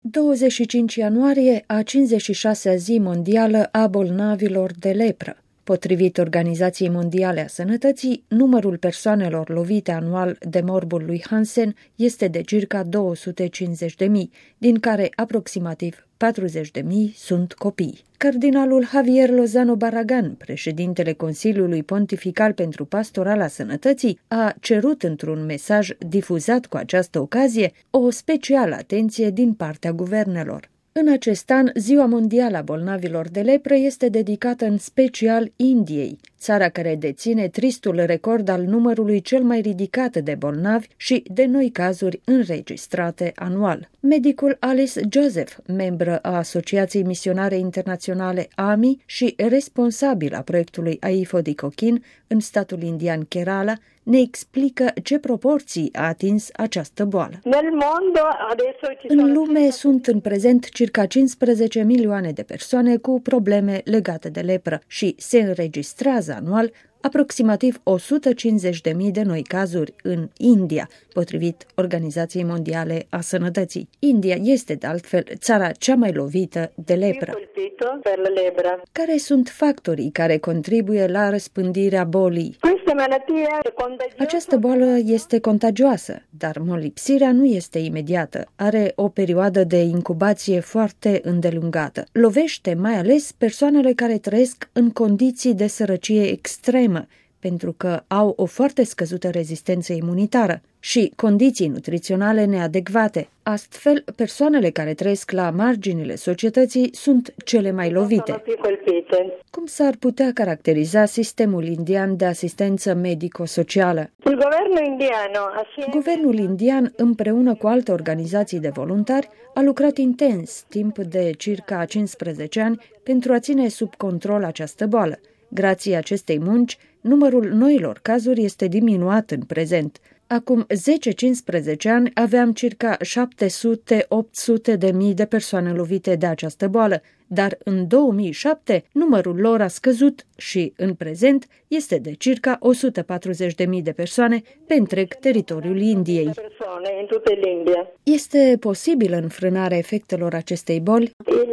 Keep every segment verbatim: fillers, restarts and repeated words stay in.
douăzeci și cinci ianuarie, a cincizeci și șasea zi mondială a bolnavilor de lepră. Potrivit Organizației Mondiale a Sănătății, numărul persoanelor lovite anual de morbul lui Hansen este de circa două sute cincizeci de mii, din care aproximativ patruzeci de mii sunt copii. Cardinalul Javier Lozano Barragan, președintele Consiliului Pontifical pentru Pastorala Sănătății, a cerut într-un mesaj difuzat cu această ocazie o specială atenție din partea guvernelor. În acest an, Ziua Mondială a Bolnavilor de Lepră este dedicată în special Indiei, țara care deține tristul record al numărului cel mai ridicat de bolnavi și de noi cazuri înregistrate anual. Medicul Alice Joseph, membră a Asociației Misionare Internaționale A M I și responsabil a proiectului A I F O di Cochin în statul indian Kerala, ne explică ce proporții a atins această boală. În lume sunt în prezent circa cincisprezece milioane de persoane cu probleme legate de lepră și se înregistrează anual aproximativ o sută cincizeci de mii de noi cazuri în India, potrivit Organizației Mondiale a Sănătății. India este, de altfel, țara cea mai lovită de lepră. Care sunt factorii care contribuie la răspândirea bolii? Această boală este contagioasă, dar molipsirea nu este imediată. Are o perioadă de incubație foarte îndelungată. Lovește mai ales persoanele care trăiesc în condiții de sărăcie extremă, pentru că au o foarte scăzută rezistență imunitară și condiții nutriționale neadecvate. Astfel, persoanele care trăiesc la marginile societății sunt cele mai lovite. Cum s-ar putea caracteriza sistemul indian de asistență medico-socială? Guvernul indian, împreună cu alte organizații de voluntari, a lucrat intens timp de circa cincisprezece ani pentru a ține sub control această boală. Grație acestei munci, numărul noilor cazuri este diminuat în prezent. Acum zece cincisprezece ani aveam circa șapte sute - opt sute de mii de persoane lovite de această boală, dar în două mii șapte numărul lor a scăzut și, în prezent, este de circa o sută patruzeci de mii de persoane pe întreg teritoriul Indiei. Este posibilă înfrânarea efectelor acestei boli?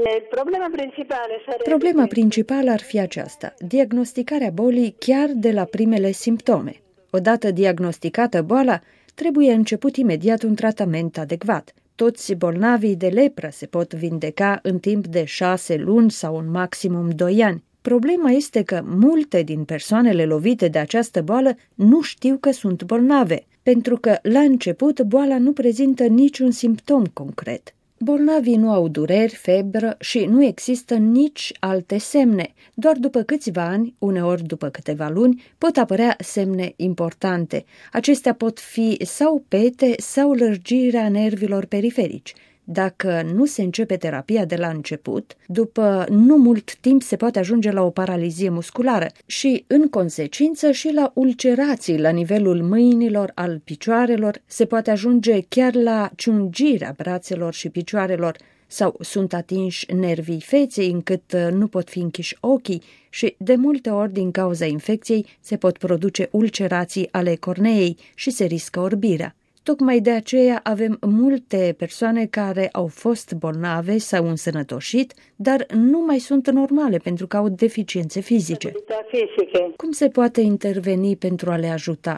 Problema principală ar fi aceasta: diagnosticarea bolii chiar de la primele simptome. Odată diagnosticată boala, trebuie început imediat un tratament adecvat. Toți bolnavii de lepră se pot vindeca în timp de șase luni sau în maximum doi ani. Problema este că multe din persoanele lovite de această boală nu știu că sunt bolnave, pentru că la început boala nu prezintă niciun simptom concret. Bolnavii nu au dureri, febră și nu există nici alte semne. Doar după câțiva ani, uneori după câteva luni, pot apărea semne importante. Acestea pot fi sau pete sau lărgirea nervilor periferici. Dacă nu se începe terapia de la început, după nu mult timp se poate ajunge la o paralizie musculară și, în consecință, și la ulcerații la nivelul mâinilor, al picioarelor, se poate ajunge chiar la ciungirea brațelor și picioarelor, sau sunt atinși nervii feței încât nu pot fi închiși ochii și, de multe ori, din cauza infecției, se pot produce ulcerații ale corneei și se riscă orbirea. Tocmai de aceea avem multe persoane care au fost bolnave sau însănătoșit, dar nu mai sunt normale pentru că au deficiențe fizice. Cum se poate interveni pentru a le ajuta?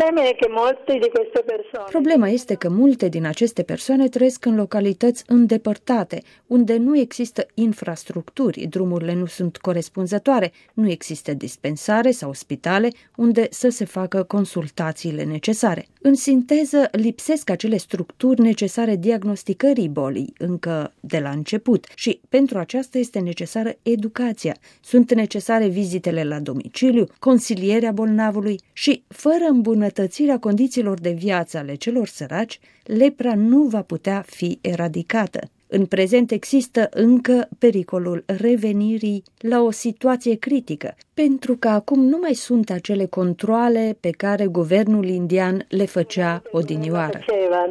Problema este că multe din aceste persoane trăiesc în localități îndepărtate, unde nu există infrastructuri, drumurile nu sunt corespunzătoare, nu există dispensare sau spitale unde să se facă consultațiile necesare. În sinteză, lipsesc acele structuri necesare diagnosticării bolii încă de la început și pentru aceasta este necesară educația. Sunt necesare vizitele la domiciliu, consilierea bolnavului și, fără îmbunătățirea condițiilor de viață ale celor săraci, lepra nu va putea fi eradicată. În prezent există încă pericolul revenirii la o situație critică, pentru că acum nu mai sunt acele controale pe care guvernul indian le făcea odinioară.